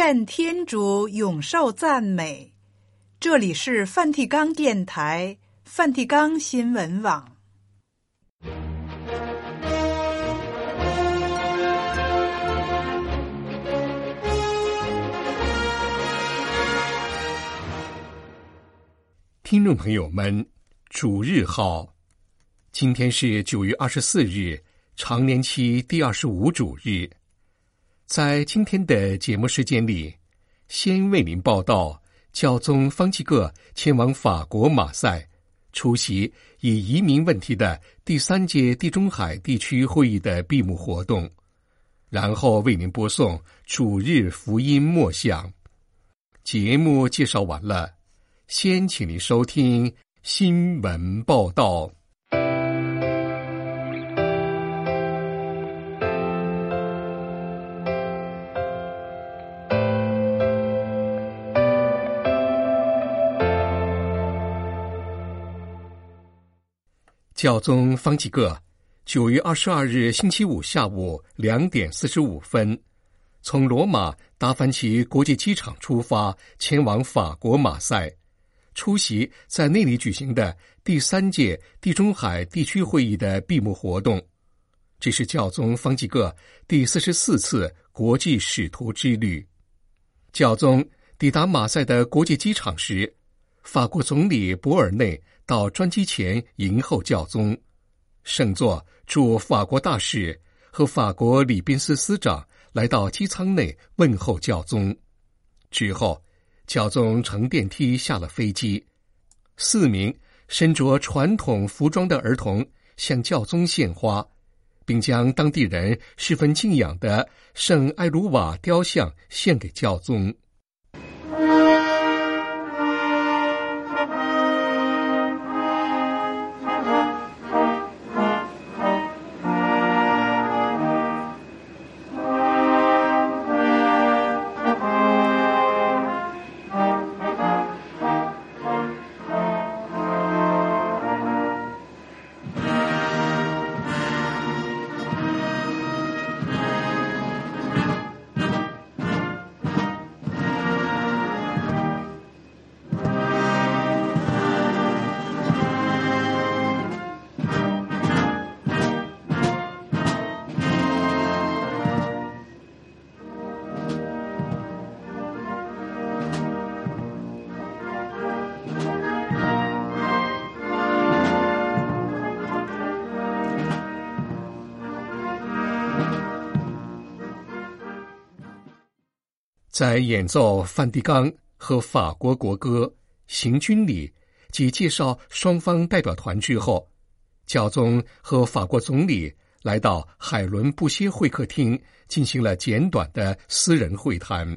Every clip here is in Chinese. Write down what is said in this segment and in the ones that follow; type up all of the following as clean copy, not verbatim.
愿天主永受赞美。这里是梵蒂冈电台、梵蒂冈新闻网。 听众朋友们，主日好，今天是9月24日，常年期第25主日。在今天的节目时间里，先为您报道教宗方济各前往法国马赛，出席以移民问题的第3届地中海地区会议的闭幕活动，然后为您播送主日福音默想。节目介绍完了，先请您收听新闻报道。教宗方济各9月22日星期五下午2点45分，从罗马达芬奇国际机场出发，前往法国马赛，出席在那里举行的第3届地中海地区会议的闭幕活动。这是教宗方济各第44次国际使徒之旅。教宗抵达马赛的国际机场时，法国总理博尔内到专机前迎候教宗，圣座驻法国大使和法国礼宾司司长来到机舱内问候教宗。之后，教宗乘电梯下了飞机，4名身着传统服装的儿童向教宗献花，并将当地人十分敬仰的圣埃卢瓦雕像献给教宗。在演奏梵蒂冈和法国国歌、行军礼及介绍双方代表团之后，教宗和法国总理来到海伦布歇会客厅，进行了简短的私人会谈。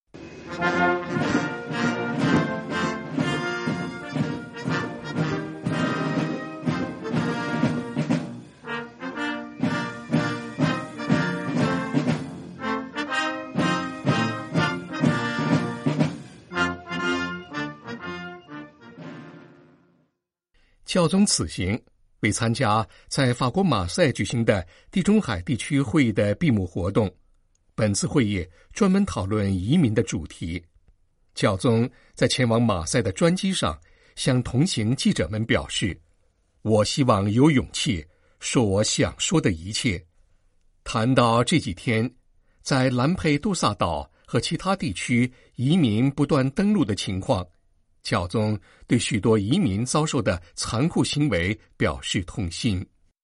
教宗此行为参加在法国马赛举行的地中海地区会议的闭幕活动。本次会议专门讨论移民的主题。教宗在前往马赛的专机上向同行记者们表示，我希望有勇气说我想说的一切。谈到这几天在兰佩杜萨岛和其他地区移民不断登陆的情况，教宗对许多移民遭受的残酷行为表示痛心。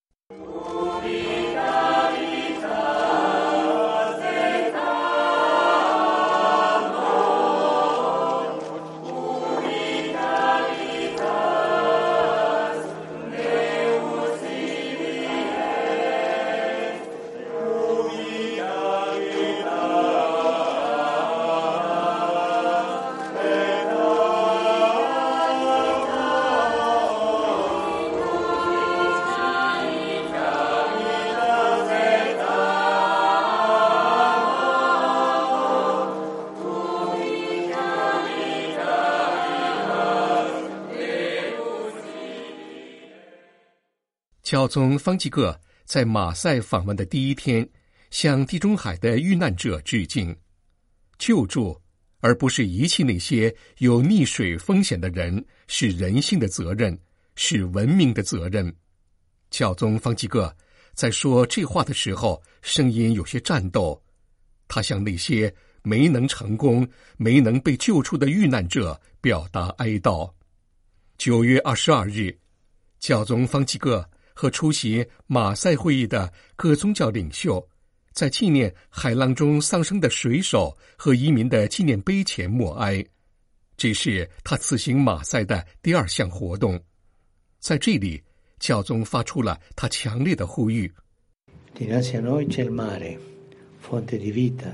教宗方济各在马赛访问的第一天，向地中海的遇难者致敬。 救助，而不是遗弃那些有溺水风险的人，是人性的责任，是文明的责任。教宗方济各在说这话的时候，声音有些颤抖。他向那些没能成功、没能被救出的遇难者表达哀悼。9月22日，教宗方济各和出席马赛会议的各宗教领袖，在纪念海浪中丧生的水手和移民的纪念碑前默哀。这是他此行马赛的第2项活动。在这里，教宗发出了他强烈的呼吁。 Dinanzi a noi c'è il mare, fonte di vita,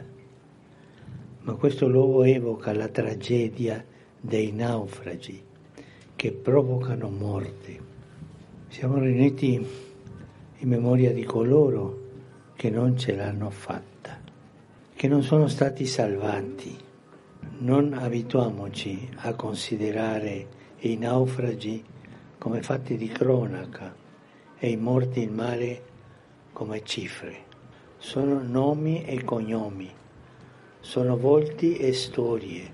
ma questo luogo evoca la tragedia dei naufragi che provocano morte. Siamo riuniti in memoria di coloro che non ce l'hanno fatta, che non sono stati salvati. Non abituiamoci a considerare i naufragi come fatti di cronaca e i morti in mare come cifre. Sono nomi e cognomi, sono volti e storie,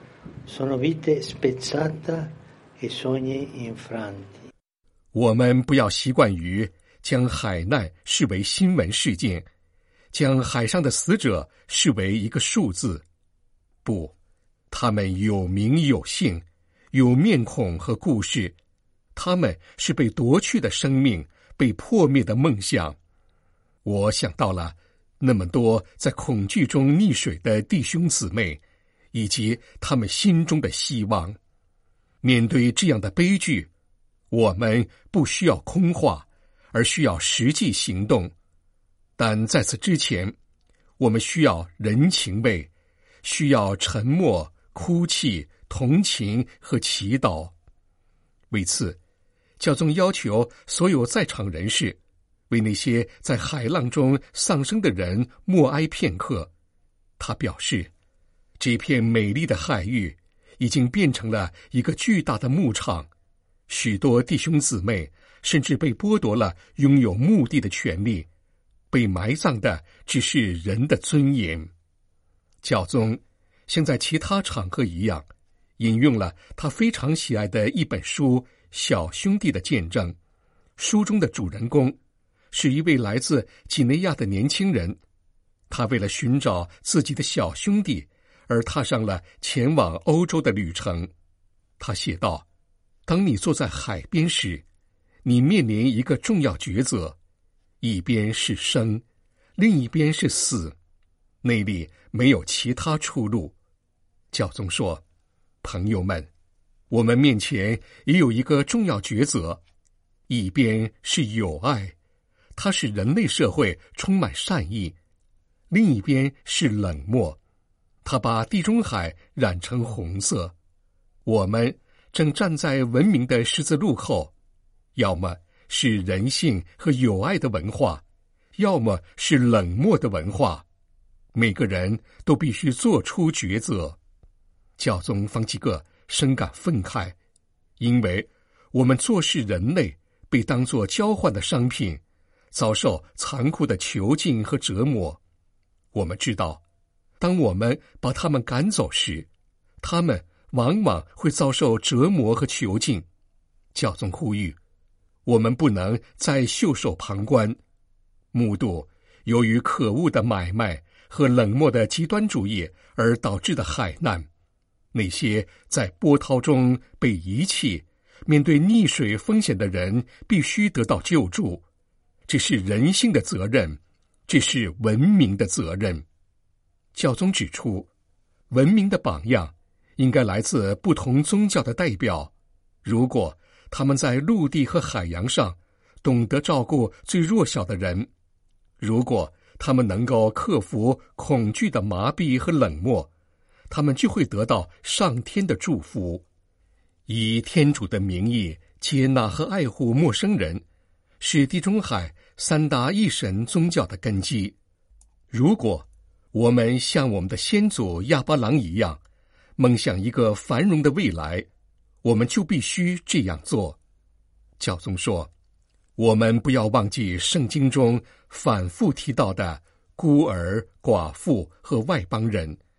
sono vite spezzate e sogni infranti. 我们不要习惯于将海难视为新闻事件，将海上的死者视为一个数字。不，他们有名有姓，有面孔和故事。他们是被夺去的生命，被破灭的梦想。我想到了那么多在恐惧中溺水的弟兄姊妹，以及他们心中的希望。面对这样的悲剧，我们不需要空话，而需要实际行动。但在此之前，我们需要人情味，需要沉默、哭泣、同情和祈祷。为此，教宗要求所有在场人士为那些在海浪中丧生的人默哀片刻。他表示，这片美丽的海域已经变成了一个巨大的牧场，许多弟兄姊妹甚至被剥夺了拥有墓地的权利，被埋葬的只是人的尊严。教宗像在其他场合一样，引用了他非常喜爱的一本书《小兄弟的见证》。书中的主人公是一位来自几内亚的年轻人，他为了寻找自己的小兄弟而踏上了前往欧洲的旅程。他写道，当你坐在海边时，你面临一个重要抉择，一边是生，另一边是死，那里没有其他出路。教宗说，朋友们，我们面前也有一个重要抉择，一边是友爱，它使人类社会充满善意，另一边是冷漠，它把地中海染成红色。我们正站在文明的十字路口，要么是人性和友爱的文化，要么是冷漠的文化。每个人都必须做出抉择。教宗方济各深感愤慨，因为我们做事人类被当作交换的商品，遭受残酷的囚禁和折磨。我们知道，当我们把他们赶走时，他们往往会遭受折磨和囚禁。教宗呼吁，我们不能再袖手旁观，目睹由于可恶的买卖和冷漠的极端主义而导致的海难，那些在波涛中被遗弃、面对溺水风险的人必须得到救助。这是人性的责任，这是文明的责任。教宗指出，文明的榜样应该来自不同宗教的代表，如果他们在陆地和海洋上懂得照顾最弱小的人，如果他们能够克服恐惧的麻痹和冷漠，他们就会得到上天的祝福。以天主的名义接纳和爱护陌生人，是地中海三大一神宗教的根基。如果我们像我们的先祖亚巴郎一样，梦想一个繁荣的未来，我们就必须这样做。教宗说，我们不要忘记圣经中反复提到的孤儿、寡妇和外邦人，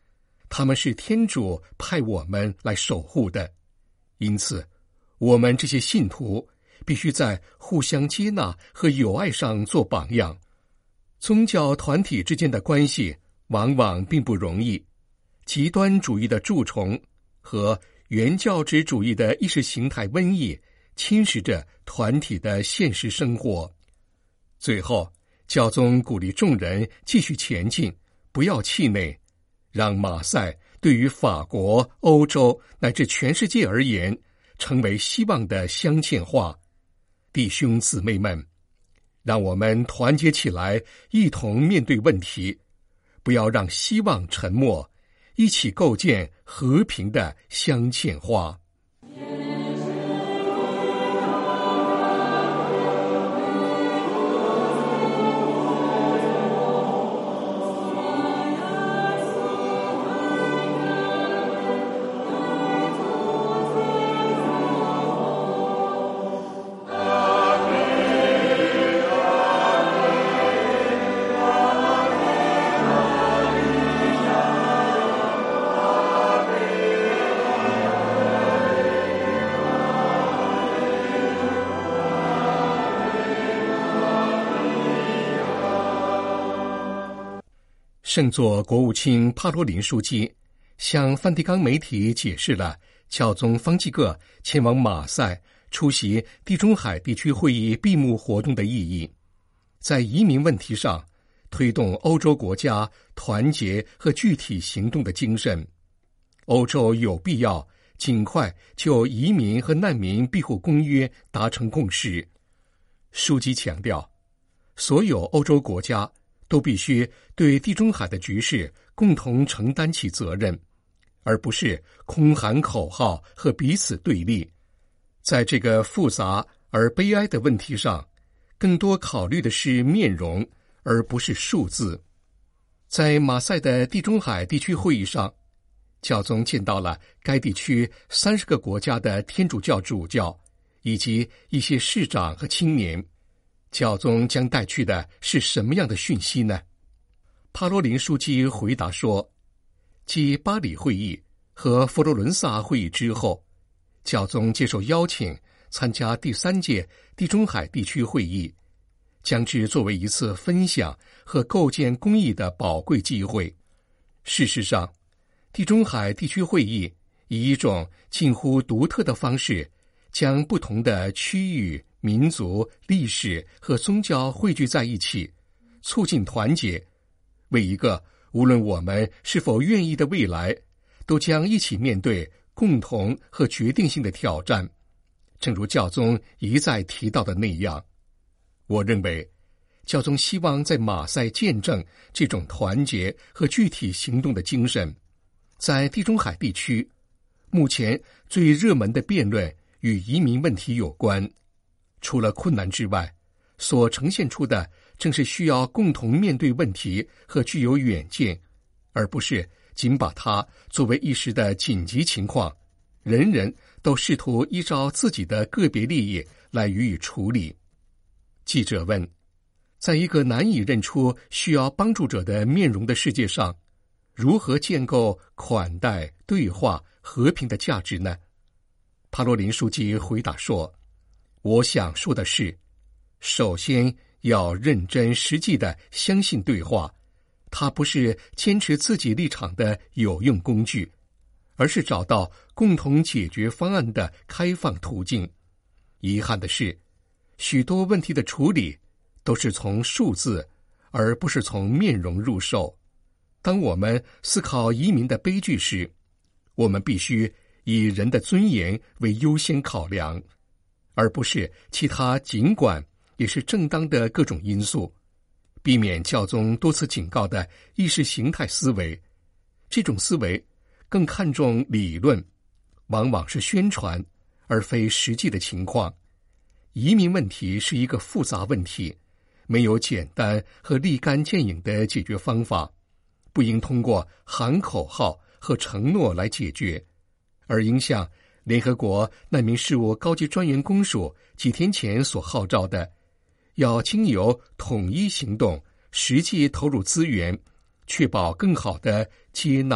他们是天主派我们来守护的。因此，我们这些信徒必须在互相接纳和友爱上做榜样。宗教团体之间的关系往往并不容易，极端主义的蛀虫和原教旨主义的意识形态瘟疫侵蚀着团体的现实生活。最后，教宗鼓励众人继续前进，不要气馁，让马赛对于法国、欧洲乃至全世界而言，成为希望的镶嵌画。弟兄姊妹们，让我们团结起来，一同面对问题，不要让希望沉没，一起构建和平的镶嵌画。圣座国务卿帕罗林书记向梵蒂冈媒体解释了教宗方济各前往马赛出席地中海地区会议闭幕活动的意义，在移民问题上推动欧洲国家团结和具体行动的精神。欧洲有必要尽快就移民和难民庇护公约达成共识。书记强调，所有欧洲国家都必须对地中海的局势共同承担起责任，而不是空喊口号和彼此对立。在这个复杂而悲哀的问题上，更多考虑的是面容，而不是数字。在马赛的地中海地区会议上，教宗见到了该地区30个国家的天主教主教，以及一些市长和青年。教宗将带去的是什么样的讯息呢？帕罗林书记回答说，继巴黎会议和佛罗伦萨会议之后，教宗接受邀请参加第3届地中海地区会议，将之作为一次分享和构建公义的宝贵机会。事实上，地中海地区会议以一种近乎独特的方式，将不同的区域、民族、历史和宗教汇聚在一起，促进团结，为一个无论我们是否愿意的未来，都将一起面对共同和决定性的挑战。正如教宗一再提到的那样，我认为教宗希望在马赛见证这种团结和具体行动的精神。在地中海地区，目前最热门的辩论与移民问题有关。除了困难之外，所呈现出的正是需要共同面对问题和具有远见，而不是仅把它作为一时的紧急情况，人人都试图依照自己的个别利益来予以处理。记者问，在一个难以认出需要帮助者的面容的世界上，如何建构款待、对话、和平的价值呢？帕罗林书记回答说，我想说的是，首先要认真实际地相信对话，它不是坚持自己立场的有用工具，而是找到共同解决方案的开放途径。遗憾的是，许多问题的处理都是从数字，而不是从面容入手。当我们思考移民的悲剧时，我们必须以人的尊严为优先考量，而不是其他尽管也是正当的各种因素，避免教宗多次警告的意识形态思维。这种思维更看重理论，往往是宣传，而非实际的情况。移民问题是一个复杂问题，没有简单和立竿见影的解决方法，不应通过喊口号和承诺来解决，而应像联合国难民事务高级专员公署几天前所号召的，要经由统一行动，实际投入资源，确保更好的接纳、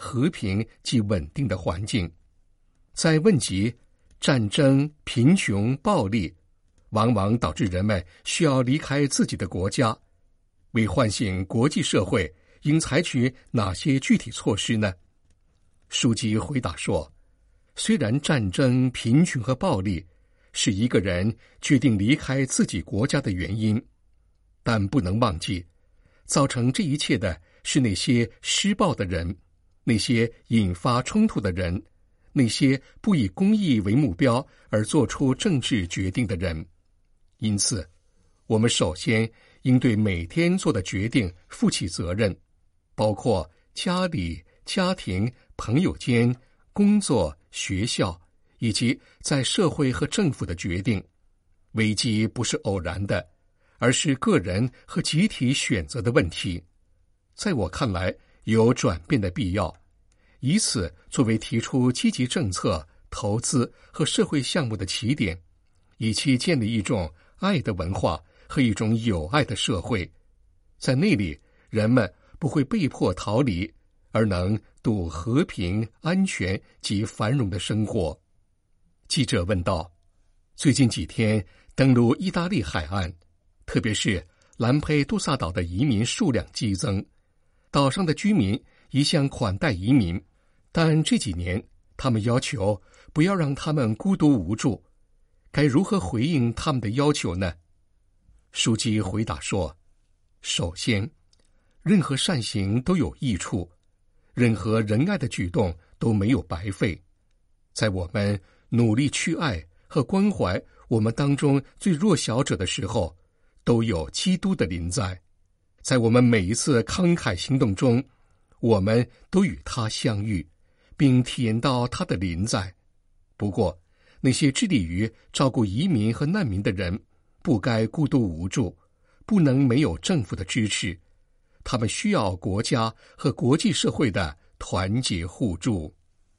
和平及稳定的环境。在问及战争、贫穷、暴力，往往导致人们需要离开自己的国家。为唤醒国际社会，应采取哪些具体措施呢？书记回答说，虽然战争、贫穷和暴力是一个人决定离开自己国家的原因，但不能忘记，造成这一切的是那些施暴的人，那些引发冲突的人，那些不以公义为目标而做出政治决定的人。因此，我们首先应对每天做的决定负起责任，包括家里、家庭、朋友间、工作、学校，以及在社会和政府的决定。危机不是偶然的，而是个人和集体选择的问题。在我看来，有转变的必要，以此作为提出积极政策、投资和社会项目的起点，以期建立一种爱的文化和一种有爱的社会。在那里，人们不会被迫逃离，而能度和平、安全及繁荣的生活。记者问道，最近几天登陆意大利海岸，特别是兰佩杜萨岛的移民数量激增，岛上的居民一向款待移民，但这几年他们要求不要让他们孤独无助，该如何回应他们的要求呢？书记回答说，首先，任何善行都有益处，任何仁爱的举动都没有白费。在我们努力去爱和关怀我们当中最弱小者的时候，都有基督的临在。在我们每一次慷慨行动中，我们都与他相遇，并体验到他的临在。不过，那些致力于照顾移民和难民的人，不该孤独无助，不能没有政府的支持。他们需要国家和国际社会的团结互助。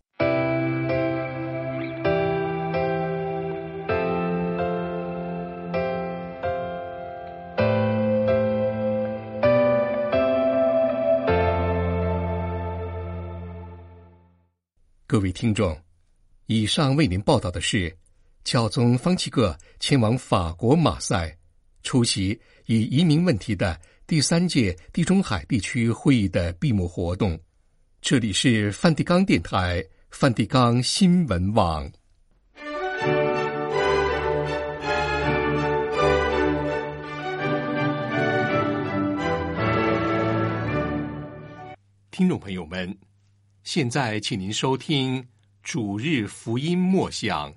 各位听众，以上为您报道的是教宗方济各前往法国马赛，出席以移民问题的第3届地中海地区会议的闭幕活动。这里是梵蒂冈电台梵蒂冈新闻网。听众朋友们，现在请您收听主日福音默想。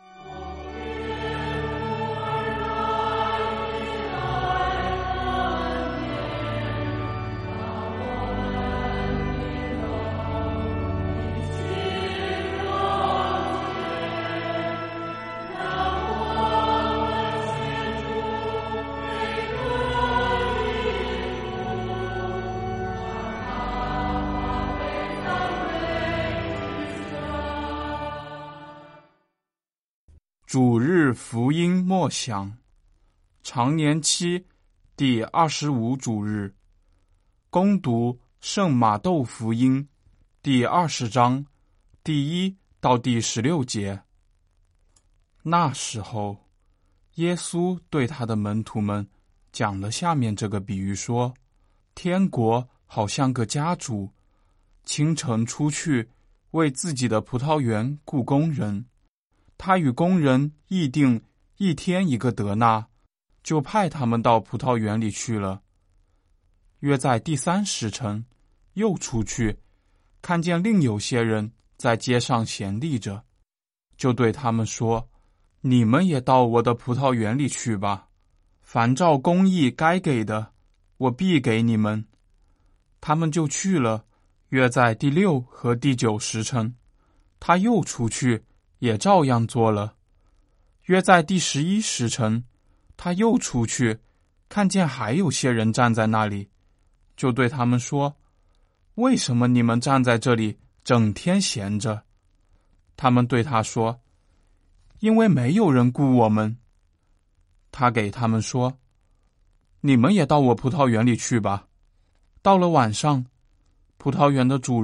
主日福音默想，常年期第25主日，恭读圣马窦福音第20章第1到第16节。那时候，耶稣对他的门徒们讲了下面这个比喻说，天国好像个家主，清晨出去为自己的葡萄园雇工人，他与工人议定一天1个德纳，就派他们到葡萄园里去了。约在第3时辰，又出去，看见另有些人在街上闲立着，就对他们说，你们也到我的葡萄园里去吧，凡照公义该给的，我必给你们。他们就去了。约在第6和第9时辰，他又出去，也照样做了。约在第11时辰，他又出去，看见还有些人站在那里，就对他们说，为什么你们站在这里整天闲着？他们对他说，因为没有人雇我们。他给他们说，你们也到我葡萄园里去吧。到了晚上，葡萄园的主人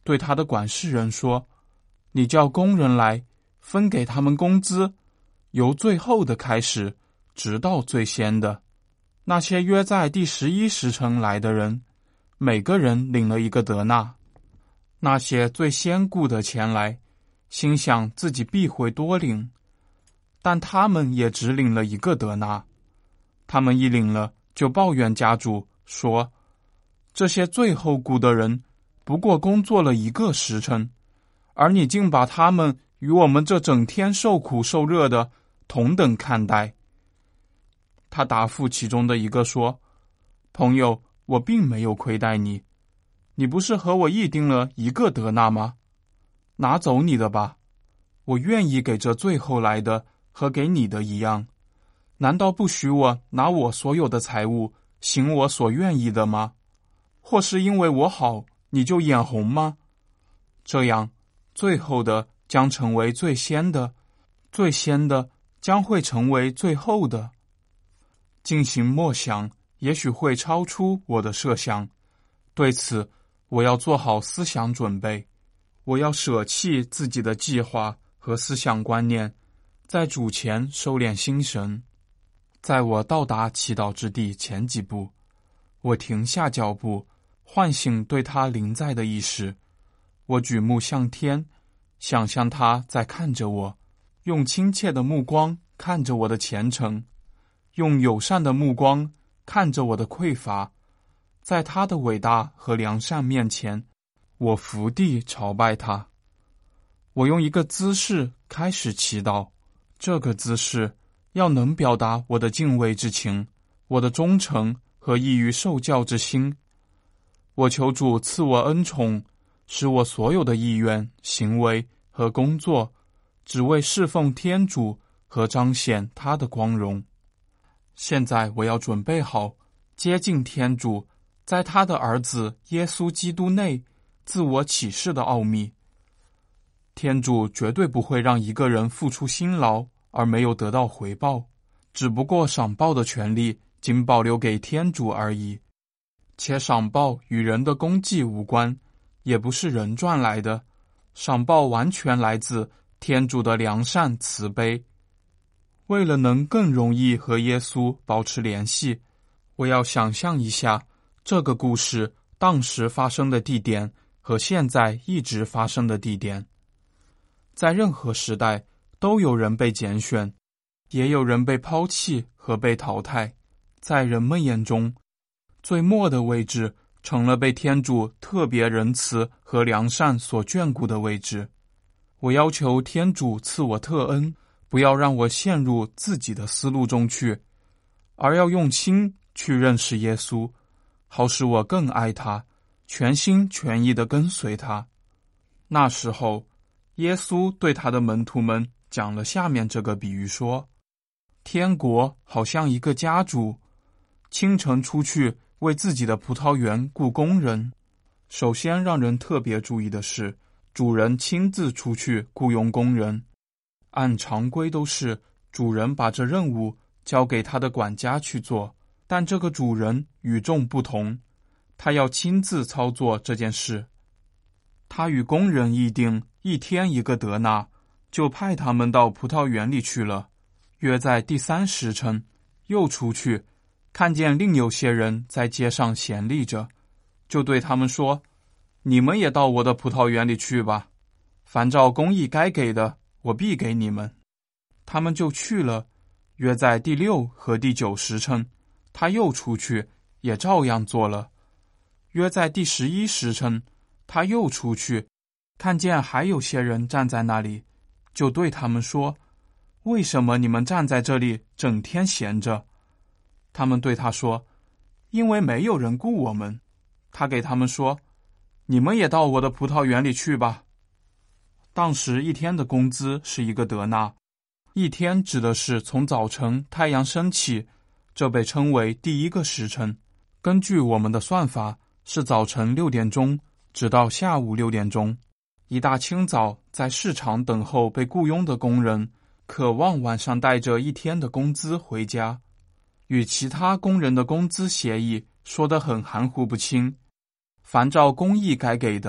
对他的管事人说，你叫工人来，分给他们工资，由最后的开始，直到最先的。那些约在第11时辰来的人，每个人领了1个德纳。那些最先雇的前来，心想自己必会多领，但他们也只领了1个德纳。他们一领了，就抱怨家主说，这些最后雇的人不过工作了1个时辰，而你竟把他们与我们这整天受苦受热的同等看待。他答复其中的一个说，朋友，我并没有亏待你，你不是和我议定了1个德纳吗？拿走你的吧，我愿意给这最后来的和给你的一样。难道不许我拿我所有的财物行我所愿意的吗？或是因为我好，你就眼红吗？这样，最后的将成为最先的，最先的将会成为最后的。进行默想，也许会超出我的设想，对此，我要做好思想准备。我要舍弃自己的计划和思想观念，在主前收敛心神。在我到达祈祷之地前几步，我停下脚步，唤醒对他临在的意识。我举目向天，想象他在看着我，用亲切的目光看着我的虔诚，用友善的目光看着我的匮乏。在他的伟大和良善面前，我伏地朝拜他。我用一个姿势开始祈祷，这个姿势要能表达我的敬畏之情，我的忠诚和易于受教之心。我求主赐我恩宠，使我所有的意愿、行为和工作，只为侍奉天主和彰显他的光荣。现在我要准备好接近天主，在他的儿子耶稣基督内自我启示的奥秘。天主绝对不会让一个人付出辛劳而没有得到回报，只不过赏报的权利仅保留给天主而已，且赏报与人的功绩无关，也不是人赚来的，赏报完全来自天主的良善慈悲。为了能更容易和耶稣保持联系，我要想象一下这个故事当时发生的地点和现在一直发生的地点。在任何时代，都有人被拣选，也有人被抛弃和被淘汰。在人们眼中，最末的位置成了被天主特别仁慈和良善所眷顾的位置。我要求天主赐我特恩，不要让我陷入自己的思路中去，而要用心去认识耶稣，好使我更爱他，全心全意地跟随他。那时候，耶稣对他的门徒们讲了下面这个比喻说，天国好像一个家主，清晨出去为自己的葡萄园雇工人。首先让人特别注意的是，主人亲自出去雇佣工人。按常规都是主人把这任务交给他的管家去做，但这个主人与众不同，他要亲自操作这件事。他与工人议定1天1个德纳，就派他们到葡萄园里去了。约在第3时辰，又出去，看见另有些人在街上闲立着，就对他们说，你们也到我的葡萄园里去吧，凡照公义该给的，我必给你们。他们就去了。约在第6和第9时辰，他又出去，也照样做了。约在第11时辰，他又出去，看见还有些人站在那里，就对他们说，为什么你们站在这里整天闲着？他们对他说，因为没有人雇我们。他给他们说，你们也到我的葡萄园里去吧。当时1天的工资是1个德纳，1天指的是从早晨太阳升起，这被称为第1个时辰。根据我们的算法，是早晨6点钟直到下午6点钟。一大清早在市场等候被雇佣的工人，渴望晚上带着1天的工资回家。与其他工人的工资协议说得很含糊不清，凡照公义该给的，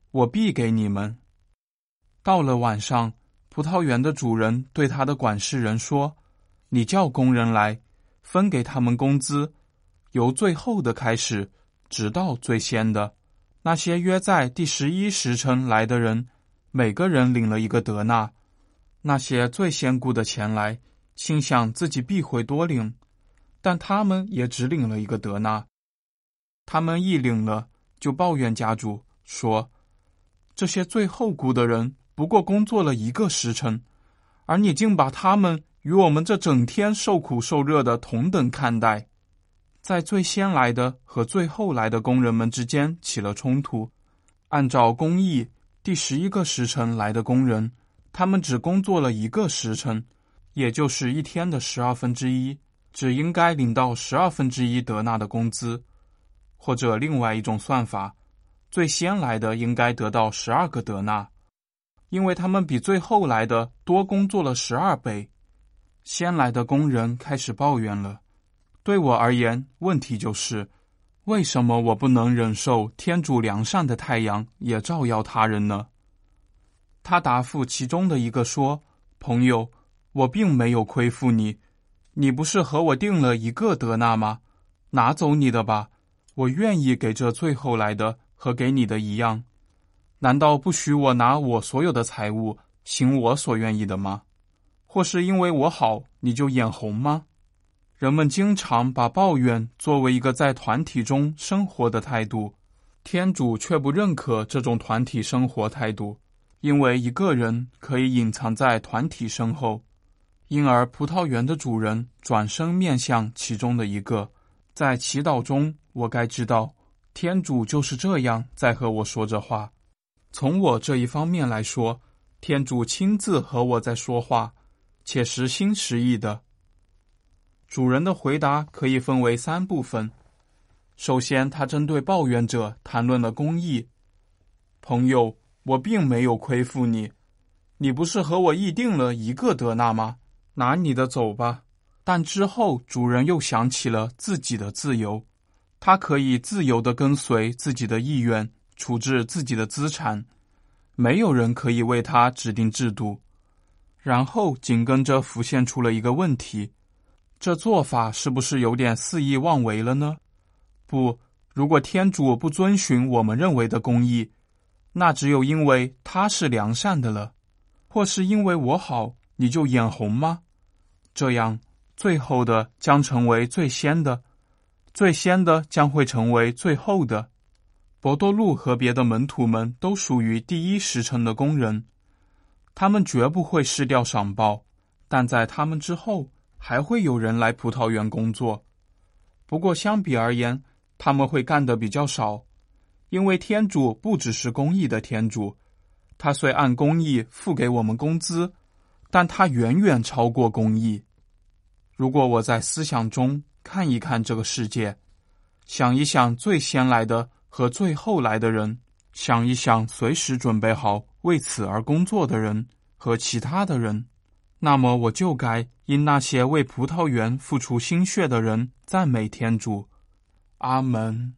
我必给你们。到了晚上，葡萄园的主人对他的管事人说，你叫工人来，分给他们工资，由最后的开始，直到最先的。那些约在第11时辰来的人，每个人领了1个德纳。那些最先雇的前来，心想自己必会多领，但他们也只领了1个德纳。他们一领了，就抱怨家主，说，这些最后雇的人不过工作了1个时辰，而你竟把他们与我们这整天受苦受热的同等看待。在最先来的和最后来的工人们之间起了冲突。按照公义，第11个时辰来的工人，他们只工作了1个时辰，也就是1天的1/12，只应该领到1/12德纳的工资。或者另外一种算法，最先来的应该得到12个德纳，因为他们比最后来的多工作了12倍。先来的工人开始抱怨了，对我而言，问题就是，为什么我不能忍受天主良善的太阳也照耀他人呢？他答复其中的一个说，朋友，我并没有亏负你，你不是和我定了1个德纳吗？拿走你的吧，我愿意给这最后来的和给你的一样。难道不许我拿我所有的财物，行我所愿意的吗？或是因为我好，你就眼红吗？人们经常把抱怨作为一个在团体中生活的态度，天主却不认可这种团体生活态度，因为一个人可以隐藏在团体身后。因而葡萄园的主人转身面向其中的一个，在祈祷中，我该知道，天主就是这样在和我说着话。从我这一方面来说，天主亲自和我在说话，且实心实意的。主人的回答可以分为3部分。首先，他针对抱怨者谈论了公义。朋友，我并没有亏负你，你不是和我议定了1个德纳吗？拿你的走吧。但之后，主人又想起了自己的自由，他可以自由地跟随自己的意愿，处置自己的资产，没有人可以为他指定制度。然后紧跟着浮现出了一个问题，这做法是不是有点肆意妄为了呢？不，如果天主不遵循我们认为的公义，那只有因为他是良善的了，或是因为我好，你就眼红吗？这样，最后的将成为最先的，最先的将会成为最后的。伯多禄和别的门徒们都属于第1时辰的工人，他们绝不会失掉赏报，但在他们之后，还会有人来葡萄园工作。不过相比而言，他们会干得比较少，因为天主不只是公义的天主，他虽按公义付给我们工资，但他远远超过公义。如果我在思想中看一看这个世界，想一想最先来的和最后来的人，想一想随时准备好为此而工作的人和其他的人，那么我就该因那些为葡萄园付出心血的人赞美天主。阿门。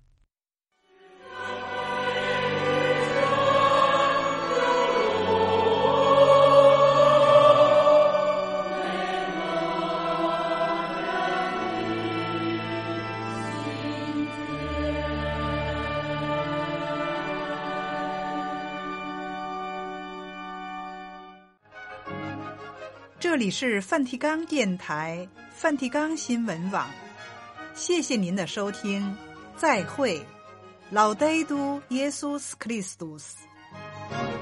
这里是梵蒂冈电台梵蒂冈新闻网，谢谢您的收听，再会。Laudetur Jesus Christus。